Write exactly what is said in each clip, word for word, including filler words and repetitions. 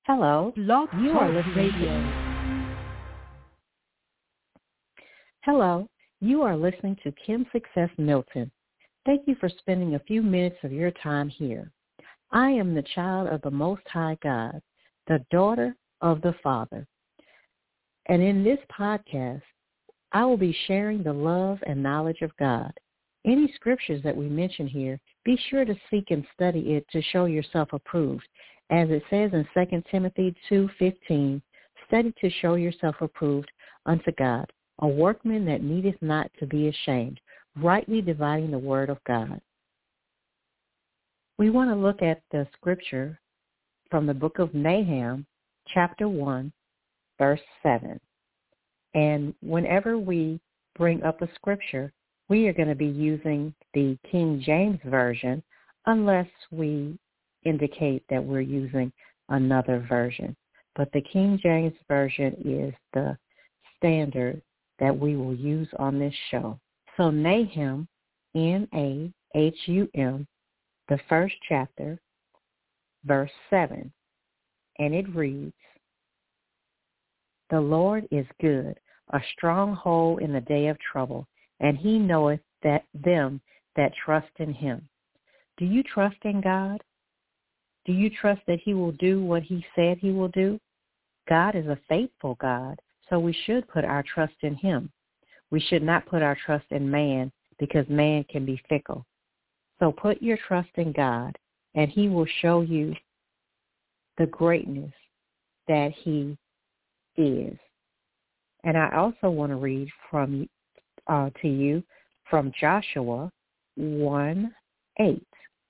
Hello, Blog you are Talk listening to Radio. Hello, you are listening to Kim Success Milton. Thank you for spending a few minutes of your time here. I am the child of the Most High God, the daughter of the Father. And in this podcast, I will be sharing the love and knowledge of God. Any scriptures that we mention here, be sure to seek and study it to show yourself approved. As it says in Second Timothy two fifteen, study to show yourself approved unto God, a workman that needeth not to be ashamed, rightly dividing the word of God. We want to look at the scripture from the book of Nahum, chapter one, verse seven. And whenever we bring up a scripture, we are going to be using the King James Version unless we indicate that we're using another version. But the King James Version is the standard that we will use on this show. So Nahum, N A H U M, the first chapter, verse seven, and it reads, "The Lord is good, a stronghold in the day of trouble, and he knoweth that them that trust in him." Do you trust in God? Do you trust that he will do what he said he will do? God is a faithful God, so we should put our trust in him. We should not put our trust in man because man can be fickle. So put your trust in God, and he will show you the greatness that he is. And I also want to read from uh, to you from Joshua one eight.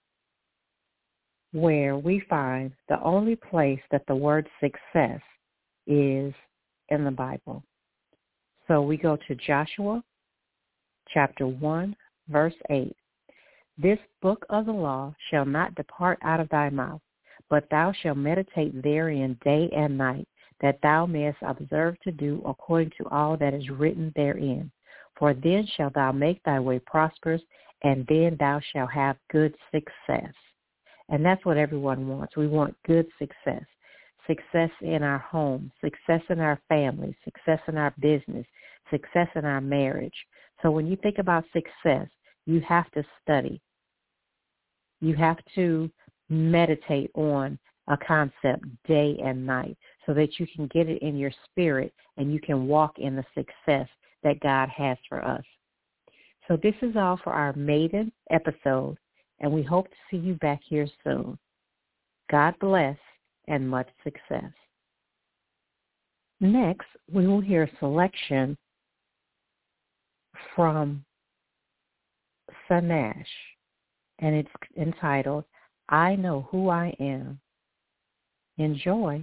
Where we find the only place that the word success is in the Bible. So we go to Joshua chapter one, verse eight. "This book of the law shall not depart out of thy mouth, but thou shalt meditate therein day and night, that thou mayest observe to do according to all that is written therein. For then shalt thou make thy way prosperous, and then thou shalt have good success." And that's what everyone wants. We want good success. Success in our home, success in our family, success in our business, success in our marriage. So when you think about success, you have to study. You have to meditate on a concept day and night so that you can get it in your spirit and you can walk in the success that God has for us. So this is all for our maiden episode, and we hope to see you back here soon. God bless and much success. Next, we will hear a selection from Sanash, and it's entitled, "I Know Who I Am." Enjoy.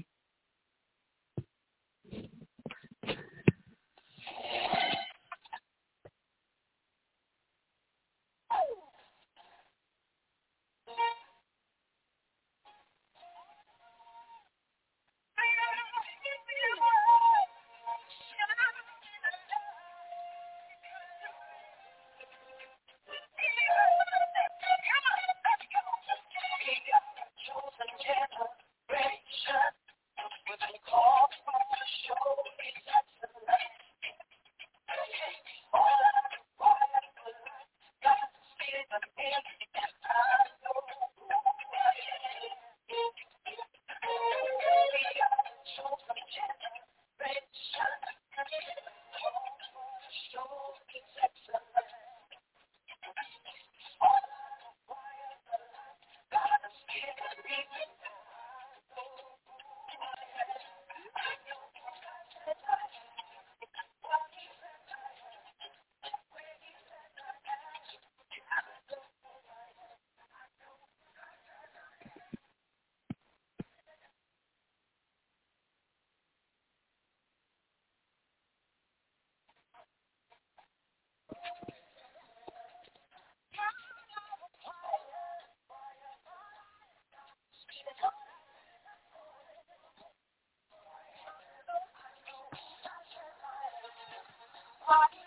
Bye.